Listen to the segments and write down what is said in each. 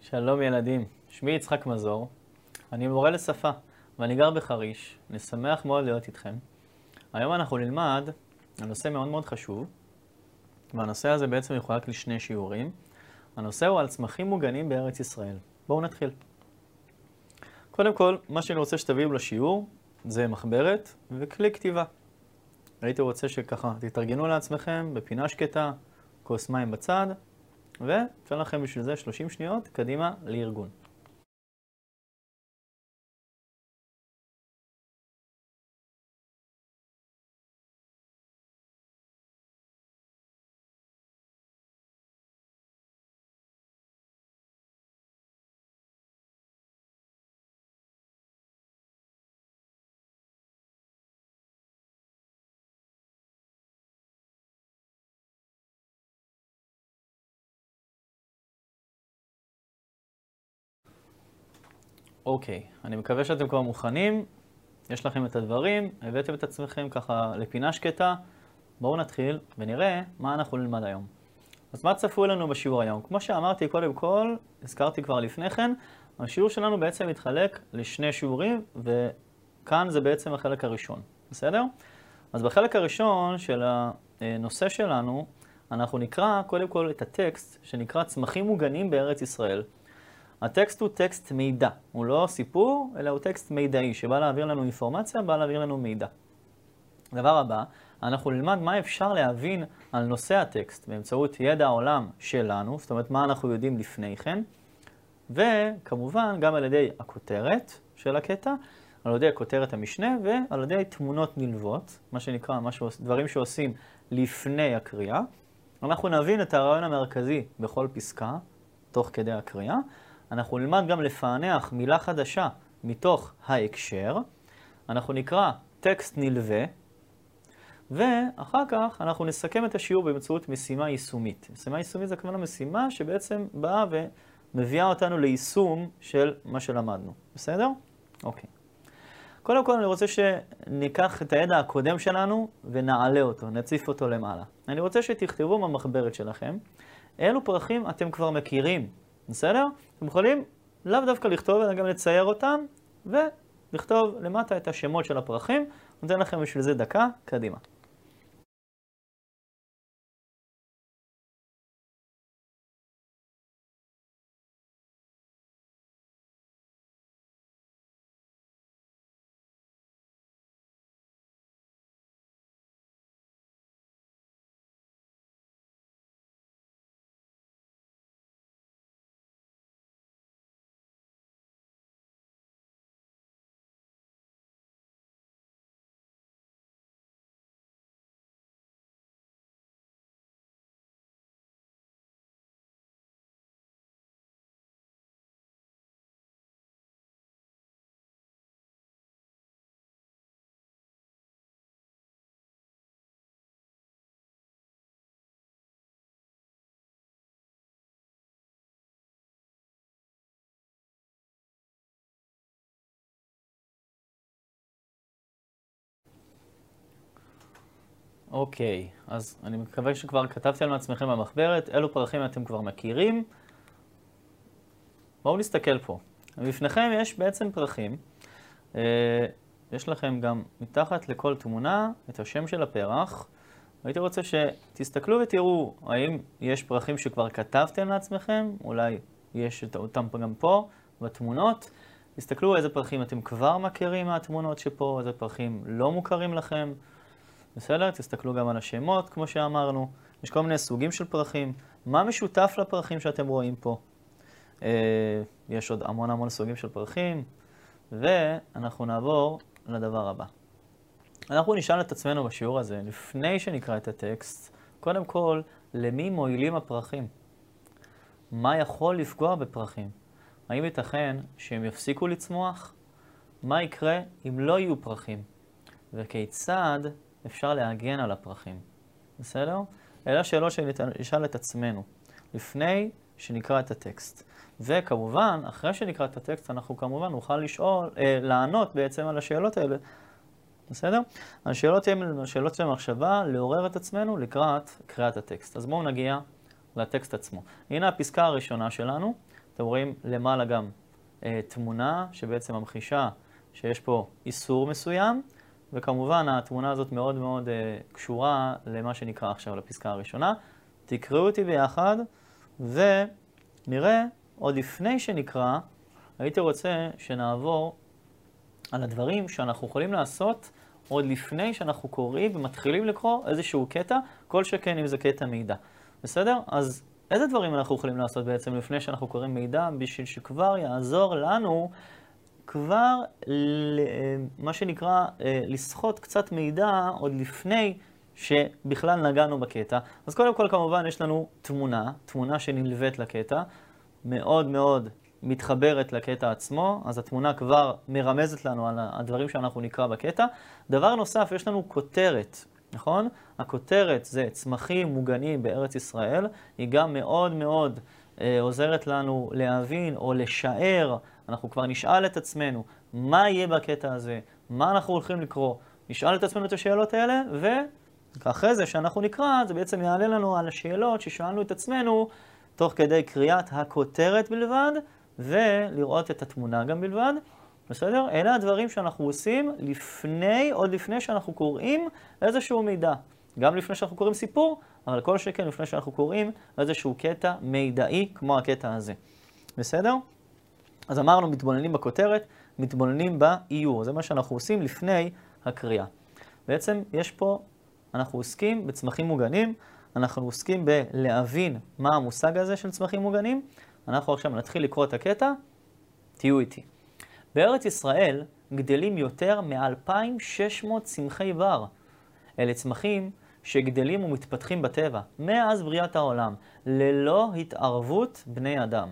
שלום ילדים, שמי יצחק מזור, אני מורה לשפה ואני גר בחריש, אני שמח מאוד להיות איתכם. היום אנחנו נלמד על נושא מאוד מאוד חשוב, והנושא הזה בעצם יחולק לשני שיעורים. הנושא הוא על צמחים מוגנים בארץ ישראל. בואו נתחיל. קודם כל, מה שאני רוצה שתביאו לשיעור זה מחברת וכלי כתיבה. הייתי רוצה שככה תתארגנו לעצמכם בפינה שקטה, כוס מים בצד, ואתן לכם בשביל זה 30 שניות קדימה לארגון. אוקיי, אני מקווה שאתם כבר מוכנים, יש לכם את הדברים, הבאתם את עצמכם ככה לפינה שקטה. בואו נתחיל ונראה מה אנחנו נלמד היום. אז מה צפוי לנו בשיעור היום? כמו שאמרתי קודם כל, הזכרתי כבר לפני כן, השיעור שלנו בעצם מתחלק לשני שיעורים, וכאן זה בעצם החלק הראשון, בסדר? אז בחלק הראשון של הנושא שלנו, אנחנו נקרא קודם כל את הטקסט שנקרא צמחים מוגנים בארץ ישראל. הטקסט הוא טקסט מידע, הוא לא סיפור, אלא הוא טקסט מידעי, שבא להעביר לנו אינפורמציה, בא להעביר לנו מידע. דבר הבא, אנחנו נלמד מה אפשר להבין על נושא הטקסט באמצעות ידע העולם שלנו, זאת אומרת מה אנחנו יודעים לפני כן, וכמובן גם על ידי הכותרת של הקטע, על ידי הכותרת המשנה ועל ידי תמונות נלוות, מה שנקרא דברים שעושים לפני הקריאה. אנחנו נבין את הרעיון המרכזי בכל פסקה, תוך כדי הקריאה. אנחנו נלמד גם לפענח מילה חדשה מתוך ההקשר. אנחנו נקרא טקסט נלווה, ואחר כך אנחנו נסכם את השיעור באמצעות משימה יישומית. משימה יישומית זה כמובן משימה שבעצם באה ומביאה אותנו ליישום של מה שלמדנו. בסדר? אוקיי. קודם כל אני רוצה שניקח את הידע הקודם שלנו ונעלה אותו, נציף אותו למעלה. אני רוצה שתכתבו במחברת שלכם אילו פרחים אתם כבר מכירים. בסדר? אתם יכולים לאו דווקא לכתוב, אלא גם לצייר אותם, ולכתוב למטה את השמות של הפרחים. נותן לכם בשביל זה דקה, קדימה. אוקיי, אז אני מקווה שכבר כתבתם לעצמכם במחברת, אילו פרחים אתם כבר מכירים. בואו נסתכל פה. בפניכם יש בעצם פרחים. יש לכם גם מתחת לכל תמונה את השם של הפרח. הייתי רוצה שתסתכלו ותראו האם יש פרחים שכבר כתבתם לעצמכם, אולי יש אותם גם פה בתמונות. תסתכלו איזה פרחים אתם כבר מכירים מהתמונות שפה, איזה פרחים לא מוכרים לכם. בסדר? תסתכלו גם על השמות, כמו שאמרנו. יש כל מיני סוגים של פרחים. מה משותף לפרחים שאתם רואים פה? יש עוד המון סוגים של פרחים, ואנחנו נעבור לדבר הבא. אנחנו נשאל את עצמנו בשיעור הזה, לפני שנקרא את הטקסט, קודם כל, למי מועילים הפרחים? מה יכול לפגוע בפרחים? האם ייתכן שהם יפסיקו לצמוח? מה יקרה אם לא יהיו פרחים? וכיצד אפשר להגן על הפרחים? בסדר? אלה השאלות שנשאל את עצמנו, לפני שנקרא את הטקסט. וכמובן, אחרי שנקרא את הטקסט, אנחנו כמובן נוכל לענות בעצם על השאלות האלה. בסדר? השאלות הן שאלות של מחשבה, לעורר את עצמנו לקראת קריאת הטקסט. אז בואו נגיע לטקסט עצמו. הנה הפסקה הראשונה שלנו, אתם רואים למעלה גם תמונה שבעצם ממחישה שיש פה איסור מסוים, וכמובן התמונה הזאת מאוד מאוד קשורה למה שנקרא עכשיו לפסקה הראשונה. תקראו אותי ביחד ונראה, עוד לפני שנקרא, הייתי רוצה שנעבור על הדברים שאנחנו יכולים לעשות עוד לפני שאנחנו קוראים ומתחילים לקרוא איזשהו קטע, כל שכן אם זה קטע מידע. בסדר? אז איזה דברים אנחנו יכולים לעשות בעצם לפני שאנחנו קוראים מידע, בשביל שכבר יעזור לנו כבר מה שנקרא לסחוט קצת מידע עוד לפני שבכלל נגענו בקטע. אז קודם כל כמובן יש לנו תמונה שנלווית לקטע, מאוד מאוד מתחברת לקטע עצמו, אז התמונה כבר מרמזת לנו על הדברים שאנחנו נקרא בקטע. דבר נוסף, יש לנו כותרת, נכון? הכותרת זה צמחים מוגנים בארץ ישראל, היא גם מאוד מאוד עוזרת לנו להבין או לשער, אנחנו כבר נשאל את עצמנו מה יהיה בקטע הזה, מה אנחנו הולכים לקרוא, נשאל את עצמנו את השאלות האלה, ואחרי זה שאנחנו נקרא, זה בעצם יעלה לנו על השאלות ששאלנו את עצמנו, תוך כדי קריאת הכותרת בלבד, ולראות את התמונה גם בלבד. בסדר? אלה הדברים שאנחנו עושים עוד לפני שאנחנו קוראים איזשהו מידע. גם לפני שאנחנו קוראים סיפור, אבל כל שכן לפני שאנחנו קוראים איזשהו קטע מידעי כמו הקטע הזה. בסדר? אז אמרנו, מתבוננים בכותרת, מתבוננים באיור. זה מה שאנחנו עושים לפני הקריאה. בעצם יש פה, אנחנו עוסקים בצמחים מוגנים, אנחנו עוסקים בלהבין מה המושג הזה של צמחים מוגנים. אנחנו עכשיו נתחיל לקרוא את הקטע, תהיו איתי. בארץ ישראל גדלים יותר מ-2,600 צמחי בר. אלה צמחים שגדלים ומתפתחים בטבע, מאז בריאת העולם, ללא התערבות בני אדם.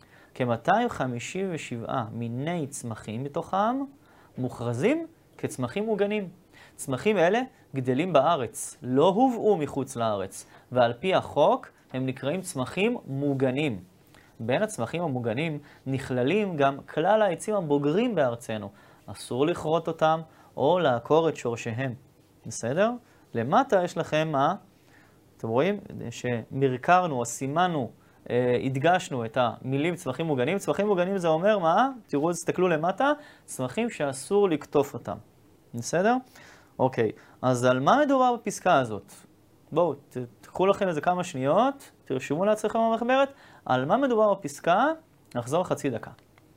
כ-257 מיני צמחים מתוכם מוכרזים כצמחים מוגנים. צמחים אלה גדלים בארץ, לא הובאו מחוץ לארץ, ועל פי החוק הם נקראים צמחים מוגנים. בין הצמחים המוגנים נכללים גם כלל העצים הבוגרים בארצנו. אסור לכרות אותם או לעקור את שורשיהם. בסדר? למטה יש לכם מה? אתם רואים שמרקרנו או סימנו, הדגשנו את המילים צמחים מוגנים. צמחים מוגנים זה אומר מה? תראו, תסתכלו למטה, צמחים שאסור לקטוף אותם. בסדר? אוקיי, אז על מה מדובר בפסקה הזאת? בואו, תקחו לכם איזה כמה שניות, תרשמו לעצמכם במחברת, על מה מדובר בפסקה, נחזור חצי דקה.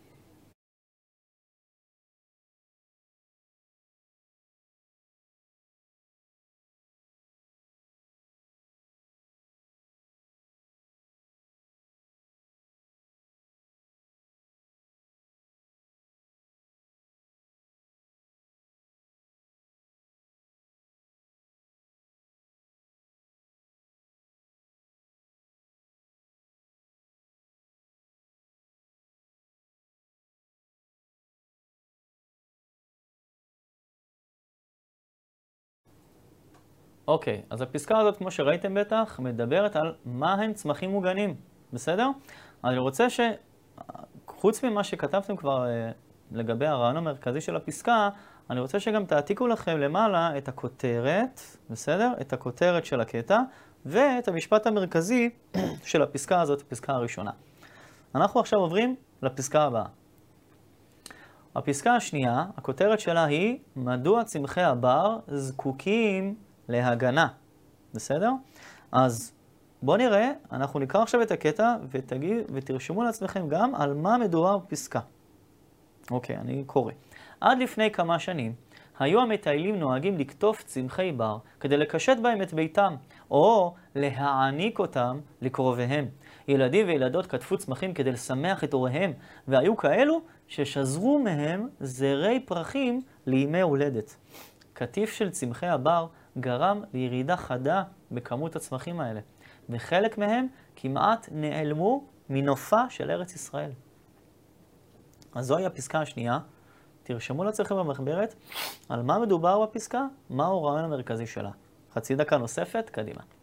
אוקיי, אז הפסקה הזאת, כמו שראיתם בטח, מדברת על מה הם צמחים מוגנים, בסדר? אני רוצה חוץ ממה שכתבתם כבר לגבי הרעיון המרכזי של הפסקה, אני רוצה שגם תעתיקו לכם למעלה את הכותרת, בסדר? את הכותרת של הקטע, ואת המשפט המרכזי של הפסקה הזאת, הפסקה הראשונה. אנחנו עכשיו עוברים לפסקה הבאה. הפסקה השנייה, הכותרת שלה היא, מדוע צמחי הבר זקוקים להגנה. בסדר? אז בואו נראה, אנחנו נקרא עכשיו את הקטע ותרשמו לעצמכם גם על מה מדובר בפסקה. אוקיי, אני קורא. עד לפני כמה שנים היו המטיילים נוהגים לקטוף צמחי בר כדי לקשט בהם את ביתם, או להעניק אותם לקרוביהם. ילדים וילדות כתפו צמחים כדי לשמח את הוריהם, והיו כאלו ששזרו מהם זרי פרחים לימי הולדת. קטיף של צמחי הבר גרם לירידה חדה בכמות הצמחים האלה, וחלק מהם כמעט נעלמו מנופה של ארץ ישראל. אז זוהי הפסקה השנייה. תרשמו לעצמכם במחברת על מה מדובר בפסקה, מהו הרעיון המרכזי שלה. חצי דקה נוספת, קדימה.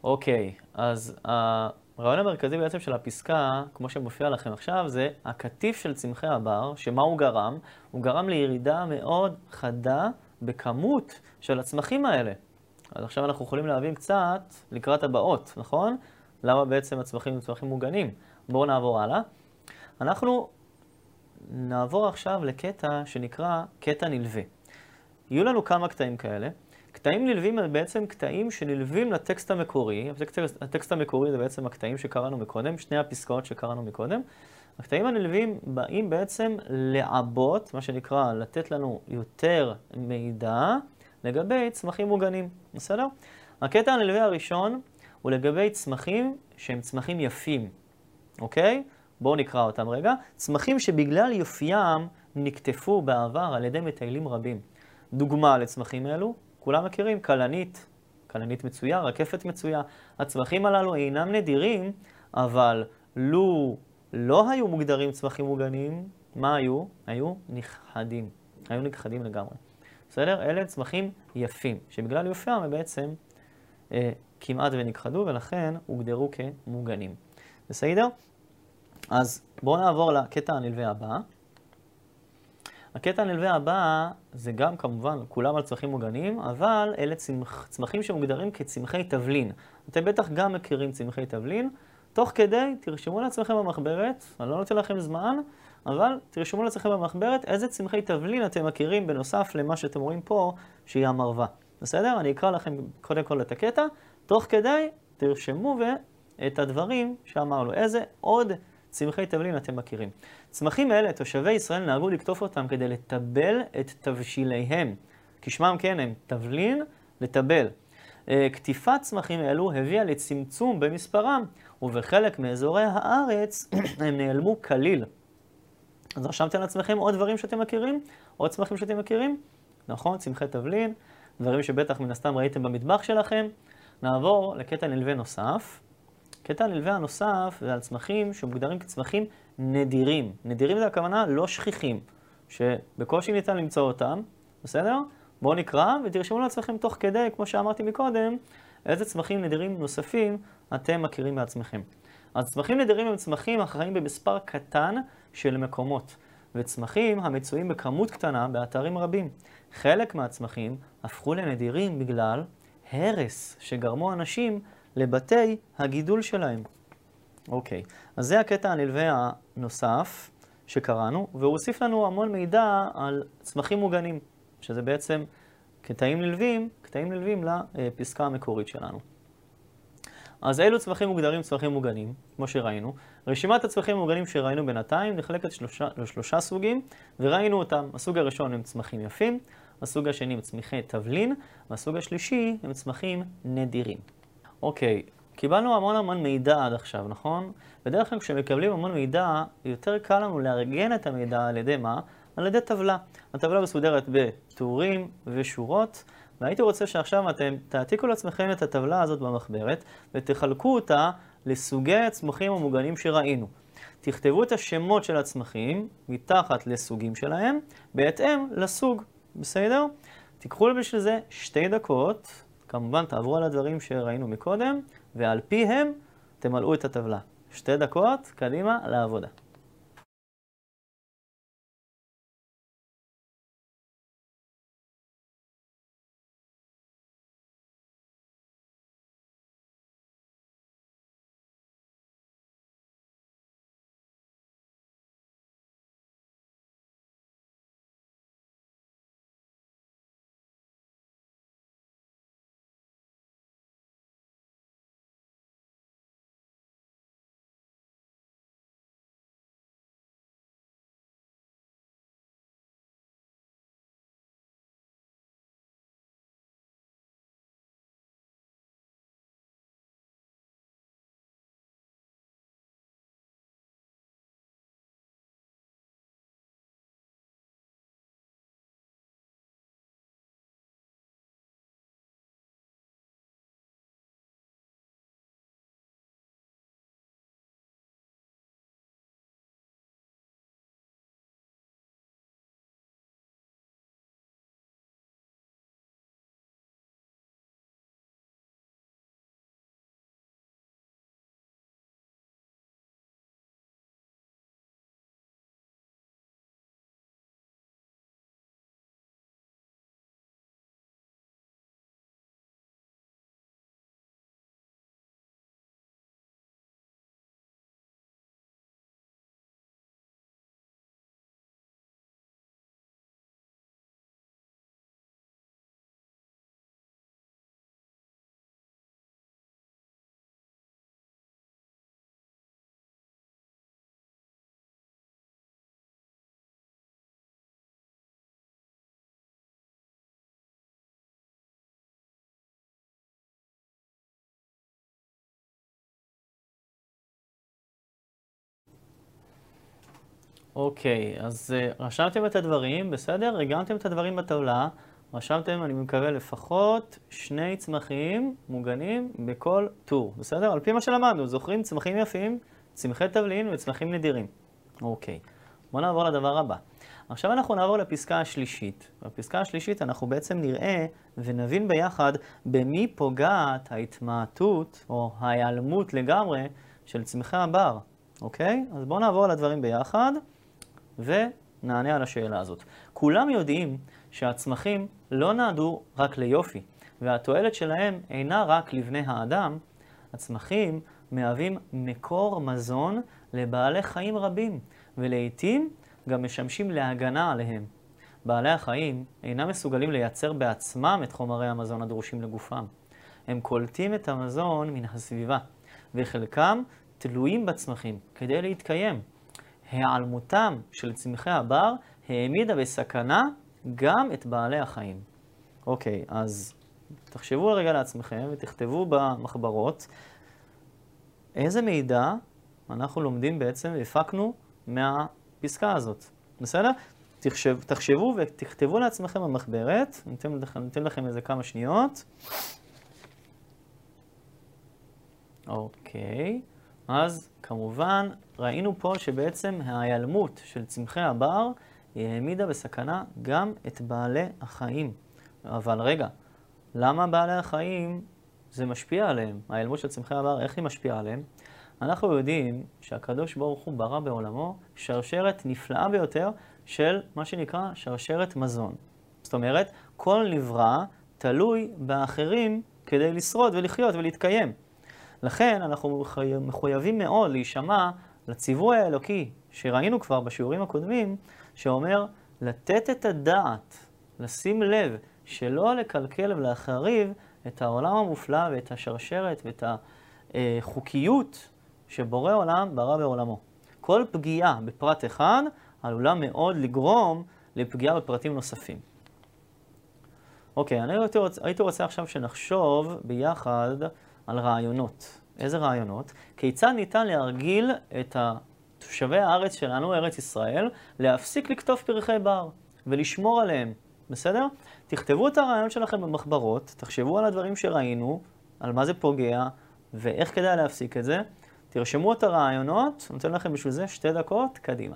אוקיי, אז הרעיון המרכזי בעצם של הפסקה, כמו שמופיע לכם עכשיו, זה הקטיף של צמחי הבר, שמה הוא גרם? הוא גרם לירידה מאוד חדה בכמות של הצמחים האלה. אז עכשיו אנחנו יכולים להבין קצת לקראת הבאות, נכון? למה בעצם הצמחים הם צמחים מוגנים? בואו נעבור הלאה. אנחנו נעבור עכשיו לקטע שנקרא קטע נלווה. יהיו לנו כמה קטעים כאלה. קטעים נלווים הם בעצם קטעים שנלווים לטקסט המקורי. הטקסט המקורי זה בעצם הקטעים שקראנו מקודם, שני הפסקאות שקראנו מקודם. הקטעים הנלווים באים בעצם לעבות, מה שנקרא, לתת לנו יותר מידע לגבי צמחים מוגנים. בסדר? הקטע הנלווה הראשון הוא לגבי צמחים שהם צמחים יפים. אוקיי? בואו נקרא אותם רגע. צמחים שבגלל יופיים נקטפו בעבר על ידי מטיילים רבים. דוגמה לצמחים אלו, כולם מכירים, כלנית, כלנית מצויה, רקפת מצויה. הצמחים הללו אינם נדירים, אבל לו לא היו מוגדרים צמחים מוגנים, מה היו? היו נכחדים. היו נכחדים לגמרי. בסדר? אלה צמחים יפים, שבגלל יופיים הם בעצם כמעט ונכחדו, ולכן הוגדרו כמוגנים. בסדר? אז בואו נעבור לקטע הנלווה הבא. הקטע הנלווה הבא זה גם כמובן כולם על צמחים מוגנים, אבל אלה צמחים שמוגדרים כצמחי תבלין. אתם בטח גם מכירים צמחי תבלין. תוך כדי תרשמו לעצמכם במחברת, אני לא נותן לכם זמן, אבל תרשמו לעצמכם במחברת איזה צמחי תבלין אתם מכירים בנוסף למה שאתם רואים פה, שהיא המרווה. בסדר? אני אקרא לכם קודם כל את הקטע. תוך כדי תרשמו את הדברים שאמרנו. איזה עוד צמחי תבלין אתם מכירים. צמחים אלה, תושבי ישראל נהגו לקטוף אותם כדי לטבל את תבשיליהם. כשמם כן הם תבלין, לטבל. קטיפת צמחים אלו הביאה לצמצום במספרם, ובחלק מאזורי הארץ הם נעלמו כליל. אז רשמתם לעצמכם עוד דברים שאתם מכירים? עוד צמחים שאתם מכירים? נכון, צמחי תבלין, דברים שבטח מן הסתם ראיתם במטבח שלכם. נעבור לקטע נלווה נוסף. קטע הנלווה הנוסף זה על צמחים שמוגדרים כצמחים נדירים. נדירים זה הכוונה לא שכיחים, שבקושי ניתן למצוא אותם, בסדר? בואו נקרא ותרשמו לעצמכם תוך כדי, כמו שאמרתי מקודם, איזה צמחים נדירים נוספים אתם מכירים בעצמכם. אז צמחים נדירים הם צמחים החיים במספר קטן של מקומות, וצמחים המצויים בכמות קטנה באתרים רבים. חלק מהצמחים הפכו לנדירים בגלל הרס שגרמו אנשים לבתי הגידול שלהם. אוקיי, אז זה הקטע הנלווה הנוסף שקראנו, והוא הוסיף לנו המון מידע על צמחים מוגנים, שזה בעצם קטעים נלווים לפסקה המקורית שלנו. אז אילו צמחים מוגדרים צמחים מוגנים, כמו שראינו. רשימת הצמחים המוגנים שראינו בינתיים נחלקת לשלושה סוגים, וראינו אותם. הסוג הראשון הם צמחים יפים, הסוג השני הם צמחי תבלין, והסוג השלישי הם צמחים נדירים. אוקיי, קיבלנו המון מידע עד עכשיו, נכון? בדרך כלל כשמקבלים המון מידע, יותר קל לנו לארגן את המידע על ידי מה? על ידי טבלה. הטבלה מסודרת בטורים ושורות, והייתי רוצה שעכשיו אתם תעתיקו לעצמכם את הטבלה הזאת במחברת, ותחלקו אותה לסוגי הצמחים המוגנים שראינו. תכתבו את השמות של הצמחים מתחת לסוגים שלהם, בהתאם לסוג, בסדר? תיקחו בשביל זה 2 דקות, כמובן תעברו על הדברים שראינו מקודם, ועל פיהם תמלאו את הטבלה. 2 דקות, קדימה, לעבודה. אוקיי, אז רשמתם את הדברים, בסדר? הגנתם את הדברים בטבלה. רשמתם, אני מקווה, לפחות 2 צמחים מוגנים בכל טור, בסדר? על פי מה שלמדנו, זוכרים צמחים יפים, צמחי תבלין וצמחים נדירים. אוקיי, בואו נעבור לדבר הבא. עכשיו אנחנו נעבור לפסקה השלישית. בפסקה השלישית אנחנו בעצם נראה ונבין ביחד במי פוגעת ההתמעטות או ההיעלמות לגמרי של צמחי הבר. אוקיי? אז בואו נעבור על הדברים ביחד ונענה על השאלה הזאת. כולם יודעים שהצמחים לא נועדו רק ליופי, והתועלת שלהם אינה רק לבני האדם. הצמחים מהווים מקור מזון לבעלי חיים רבים, ולעיתים גם משמשים להגנה עליהם. בעלי החיים אינם מסוגלים לייצר בעצמם את חומרי המזון הדרושים לגופם. הם קולטים את המזון מן הסביבה, וחלקם תלויים בצמחים כדי להתקיים. היעלמותם של צמחי הבר העמידה בסכנה גם את בעלי החיים. אוקיי, אז תחשבו רגע לעצמכם ותכתבו במחברות איזה מידע אנחנו לומדים בעצם והפקנו מהפסקה הזאת. בסדר? תחשבו ותכתבו לעצמכם במחברת. ניתן לכם איזה כמה שניות. אוקיי. אז כמובן ראינו פה שבעצם ההיעלמות של צמחי הבר היא העמידה בסכנה גם את בעלי החיים. אבל רגע, למה בעלי החיים זה משפיע עליהם? ההיעלמות של צמחי הבר, איך היא משפיעה עליהם? אנחנו יודעים שהקדוש ברוך הוא ברא בעולמו שרשרת נפלאה ביותר של מה שנקרא שרשרת מזון. זאת אומרת, כל נברא תלוי באחרים כדי לשרוד ולחיות ולהתקיים. לכן אנחנו מחויבים מאוד להישמע לציווי האלוקי שראינו כבר בשיעורים הקודמים, שאומר לתת את הדעת, לשים לב, שלא לקלקל ולהחריב את העולם המופלא ואת השרשרת ואת החוקיות שבורא עולם ברא בעולמו. כל פגיעה בפרט אחד עלולה מאוד לגרום לפגיעה בפרטים נוספים. אוקיי, אני הייתי רוצה עכשיו שנחשוב ביחד על רעיונות. איזה רעיונות? כיצד ניתן להרגיל את תושבי הארץ שלנו, ארץ ישראל, להפסיק לקטוף פרחי בר ולשמור עליהם. בסדר? תכתבו את הרעיון שלכם במחברות, תחשבו על הדברים שראינו, על מה זה פוגע ואיך כדאי להפסיק את זה. תרשמו את הרעיונות, אני נותן לכם בשביל זה 2 דקות, קדימה.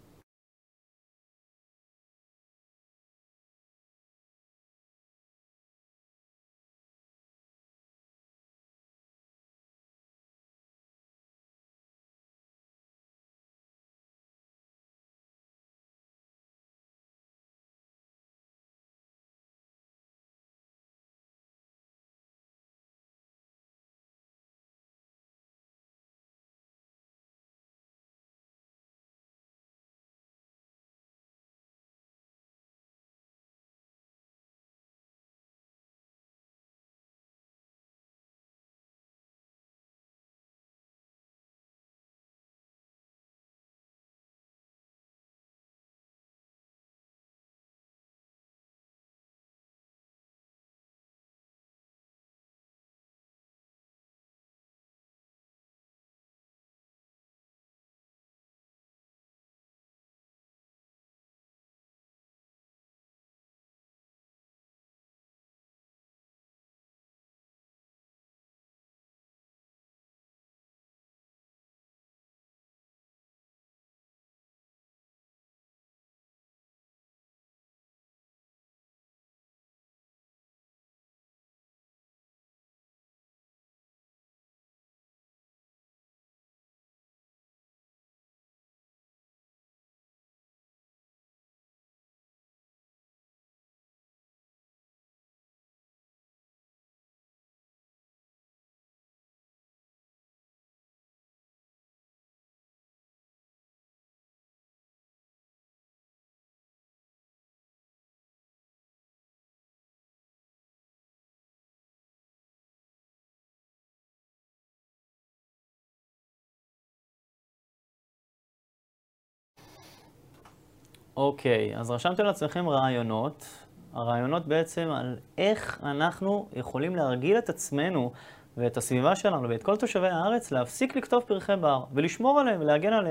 אוקיי, אז רשמתם לעצמכם רעיונות. הרעיונות בעצם על איך אנחנו יכולים להרגיל את עצמנו ואת הסביבה שלנו ואת כל תושבי הארץ להפסיק לקטוף פרחי בר ולשמור עליהם ולהגן עליהם.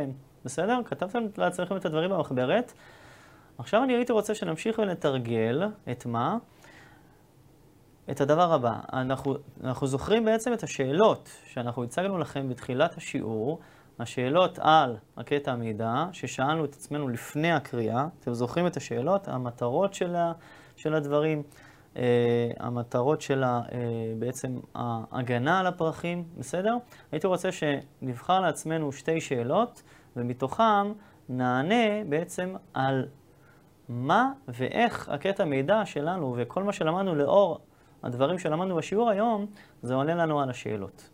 בסדר? כתבתם לעצמכם את הדברים במחברת. עכשיו אני הייתי רוצה שנמשיך ונתרגל את מה? את הדבר הבא. אנחנו זוכרים בעצם את השאלות שאנחנו הצגנו לכם בתחילת השיעור, השאלות על הקטע המידע, ששאלנו את עצמנו לפני הקריאה. אתם זוכרים את השאלות, המטרות של הדברים, המטרות של בעצם ההגנה על הפרחים, בסדר? הייתי רוצה שנבחר לעצמנו שתי שאלות, ומתוכם נענה בעצם על מה ואיך הקטע מידע שלנו וכל מה שלמדנו לאור הדברים שלמדנו בשיעור היום, זה עונה לנו על השאלות.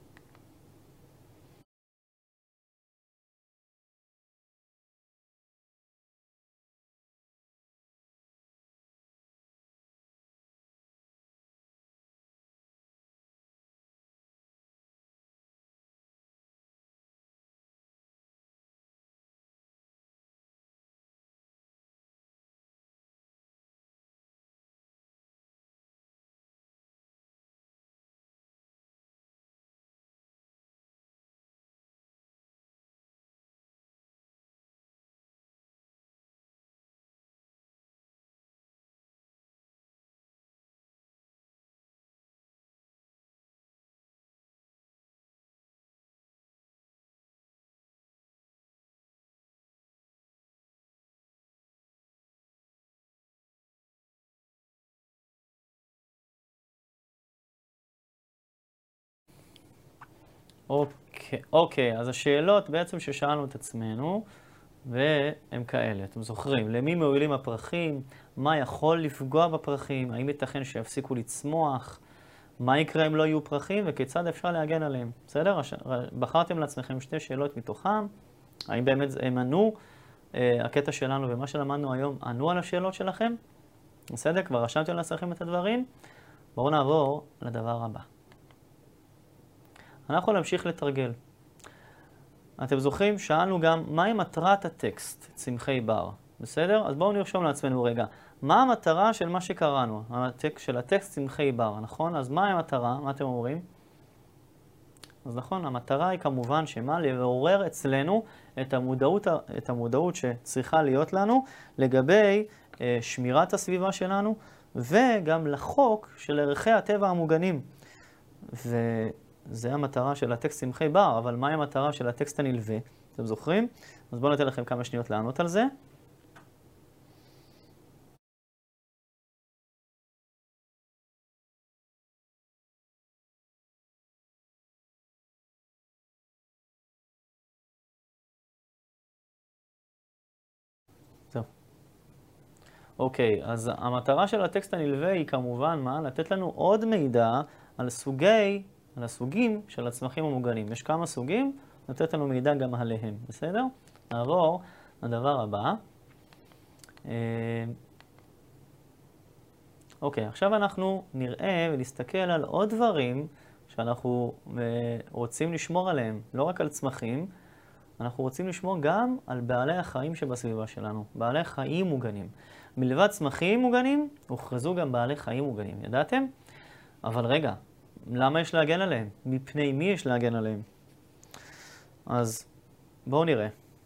אוקיי, אז השאלות בעצם ששאלנו את עצמנו, והם כאלה, אתם זוכרים, למי מועילים הפרחים, מה יכול לפגוע בפרחים, האם ייתכן שיפסיקו לצמוח, מה יקרה אם לא יהיו פרחים, וכיצד אפשר להגן עליהם, בסדר? בחרתם לעצמכם שתי שאלות מתוכם, האם באמת הם ענו, הקטע שלנו ומה שלמדנו היום ענו על השאלות שלכם, בסדר? כבר רשמתם לעצמכם את הדברים, בואו נעבור לדבר הבא. אנחנו נמשיך לתרגל. אתם זוכרים? שאלנו גם מהי מטרת הטקסט, צמחי בר. בסדר? אז בואו נרשום לעצמנו רגע. מה המטרה של מה שקראנו? של הטקסט צמחי בר, נכון? אז מה המטרה? מה אתם אומרים? אז נכון, המטרה היא כמובן שמה? לעורר אצלנו את המודעות שצריכה להיות לנו לגבי שמירת הסביבה שלנו וגם לחוק של ערכי הטבע המוגנים. זה המטרה של הטקסט צמחי בר, אבל מהי המטרה של הטקסט הנלווה? אתם זוכרים? אז בואו ניתן לכם כמה שניות לענות על זה. טוב. אוקיי, אז המטרה של הטקסט הנלווה היא כמובן מה? לתת לנו עוד מידע על הסוגים של הצמחים המוגנים. יש כמה סוגים, לתת לנו מידע גם עליהם, בסדר? נעבור לדבר הבא. אוקיי, עכשיו אנחנו נראה ונסתכל על עוד דברים שאנחנו רוצים לשמור עליהם, לא רק על צמחים, אנחנו רוצים לשמור גם על בעלי החיים שבסביבה שלנו, בעלי חיים מוגנים. מלבד צמחים מוגנים, הוכרזו גם בעלי חיים מוגנים, ידעתם? אבל רגע, למה יש להגן עליהם? מפני מי יש להגן עליהם? אז בואו נראה.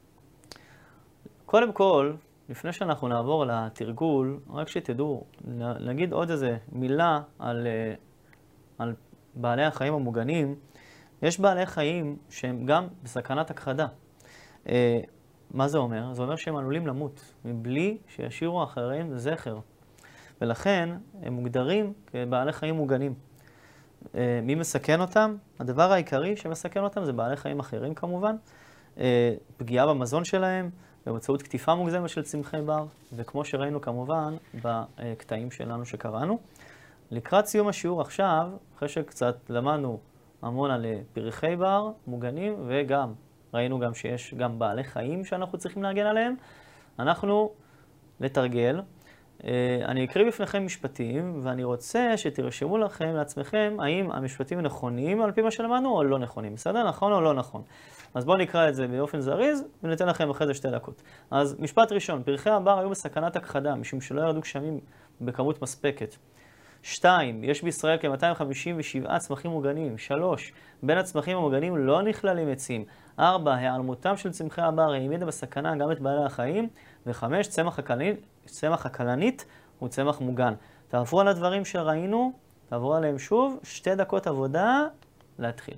קודם כל, לפני שאנחנו נעבור לתרגול, רק שתדעו, נגיד עוד איזה מילה על בעלי החיים המוגנים. יש בעלי חיים שהם גם בסכנת הכחדה. מה זה אומר? זה אומר שהם עלולים למות, מבלי שישאירו אחריהם זכר. ולכן הם מוגדרים כבעלי חיים מוגנים. מי מסכן אותם? הדבר העיקרי שמסכן אותם זה בעלי חיים אחרים כמובן. פגיעה במזון שלהם, באמצעות קטיפה מוגזמת של צמחי בר, וכמו שראינו כמובן בקטעים שלנו שקראנו. לקראת סיום השיעור עכשיו, אחרי שקצת למדנו המון על פרחי בר מוגנים, וגם ראינו גם שיש גם בעלי חיים שאנחנו צריכים להגן עליהם, אנחנו לתרגל. אני אקריא בפניכם משפטים, ואני רוצה שתרשמו לכם לעצמכם האם המשפטים נכונים על פי מה שלמדנו או לא נכונים. בסדר? נכון או לא נכון? אז בואו נקרא את זה באופן זריז, וניתן לכם אחרי זה 2 דקות. אז משפט ראשון, פרחי הבר היו בסכנת הכחדה, משום שלא ירדו גשמים בכמות מספקת. 2. יש בישראל כ-257 צמחים מוגנים. 3. בין הצמחים המוגנים לא נכללים עצים. 4. היעלמותם של צמחי הבר העמידה בסכנה גם את בעלי החיים. ו5. צמח הכלנית הוא צמח מוגן. תעברו על הדברים שראינו, תעברו עליהם שוב, 2 דקות עבודה, להתחיל.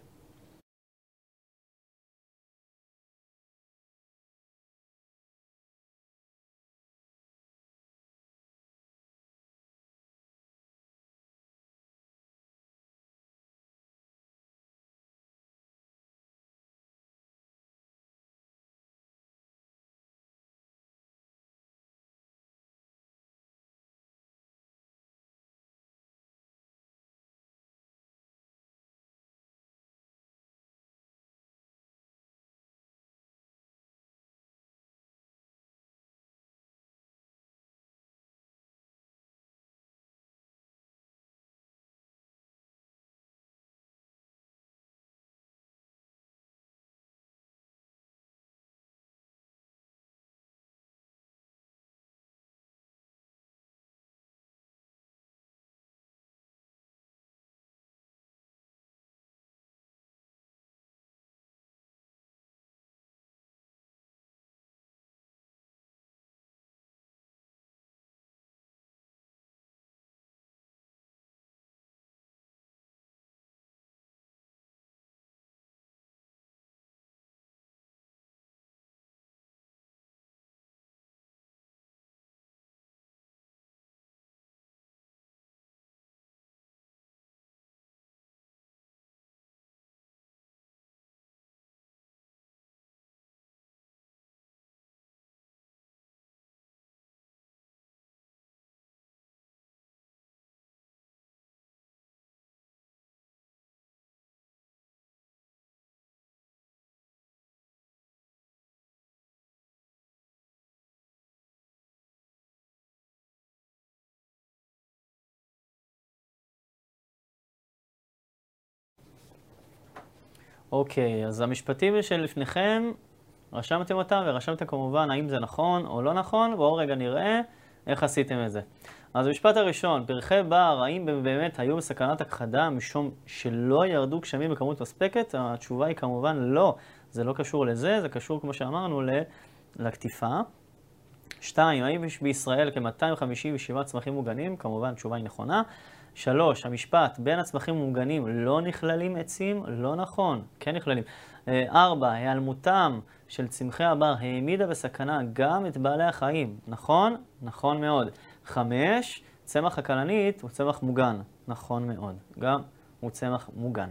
אוקיי, אז המשפטים שלפניכם, רשמתם אותם ורשמתם כמובן האם זה נכון או לא נכון. בואו רגע נראה איך עשיתם את זה. אז המשפט הראשון, פרחי בר, האם באמת היו בסכנת הכחדה משום שלא ירדו גשמים בכמות מספקת? התשובה היא כמובן לא. זה לא קשור לזה, זה קשור כמו שאמרנו לקטיפה. 2. האם יש בישראל כ-257 צמחים מוגנים? כמובן, התשובה היא נכונה. 3. המשפט, בין הצמחים המוגנים לא נכללים עצים? לא נכון, כן נכללים. 4. היעלמותם של צמחי הבר העמידה בסכנה גם את בעלי החיים. נכון? נכון מאוד. 5. צמח הכלנית הוא צמח מוגן. נכון מאוד. גם הוא צמח מוגן.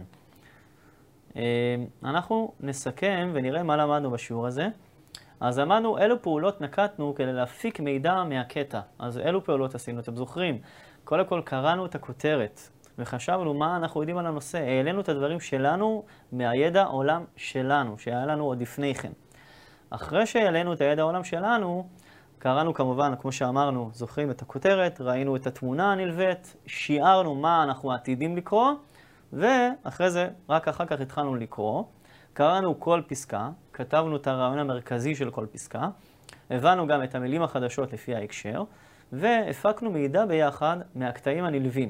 אנחנו נסכם ונראה מה למדנו בשיעור הזה. אז למדנו אילו פעולות נקטנו כדי להפיק מידע מהקטע. אז אילו פעולות עשינו, אתם זוכרים? קודם כל קראנו את הכותרת וחשבנו מה אנחנו יודעים על הנושא. העלינו את הדברים שלנו מהידע עולם שלנו, שהיה לנו עוד לפני כן. אחרי שהעלינו את הידע עולם שלנו, קראנו כמובן, כמו שאמרנו, זוכרים את הכותרת, ראינו את התמונה הנלווית, שיערנו מה אנחנו עתידים לקרוא, ואחרי זה, רק אחר כך התחלנו לקרוא. קראנו כל פסקה, כתבנו את הרעיון המרכזי של כל פסקה, הבנו גם את המילים החדשות לפי ההקשר, והפקנו מידע ביחד מהקטעים הנלווים.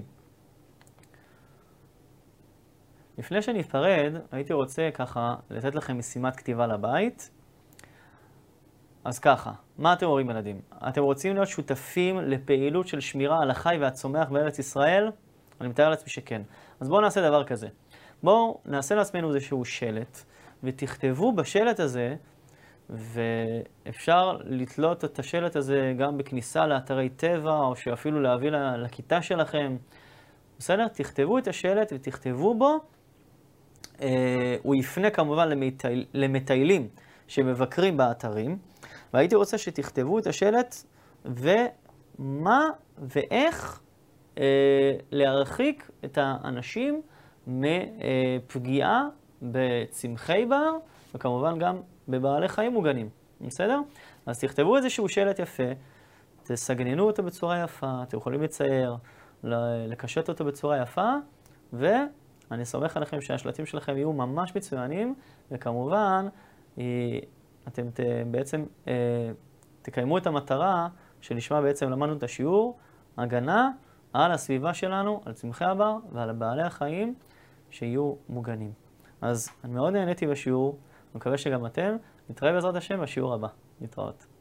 לפני שניפרד, הייתי רוצה ככה לתת לכם משימת כתיבה לבית. אז ככה, מה אתם אומרים ילדים? אתם רוצים להיות שותפים לפעילות של שמירה על החי והצומח בארץ ישראל? אני מתאר לעצמי שכן. אז בואו נעשה דבר כזה. בואו נעשה לעצמנו איזשהו שלט, ותכתבו בשלט הזה, ואפשר לתלות את השלט הזה גם בכניסה לאתרי טבע, או שאפילו להביא לכיתה שלכם. בסדר? תכתבו את השלט ותכתבו בו. הוא יפנה כמובן למטיילים שמבקרים באתרים. והייתי רוצה שתכתבו את השלט ומה ואיך להרחיק את האנשים מפגיעה בצמחי בר, וכמובן גם בבעלי חיים מוגנים. בסדר? אז תכתבו איזשהו שלט יפה, תסגננו אותו בצורה יפה, אתם יכולים לצייר, לקשט אותו בצורה יפה, ואני סומך עליכם שהשלטים שלכם יהיו ממש מצוינים, וכמובן אתם בעצם תקיימו את המטרה שלשמה בעצם למדנו את השיעור, הגנה על הסביבה שלנו, על צמחי הבר ועל בעלי החיים שיהיו מוגנים. אז אני מאוד נהניתי בשיעור, אני מקווה שגם אתם. נתראה בעזרת השם בשיעור הבא. להתראות.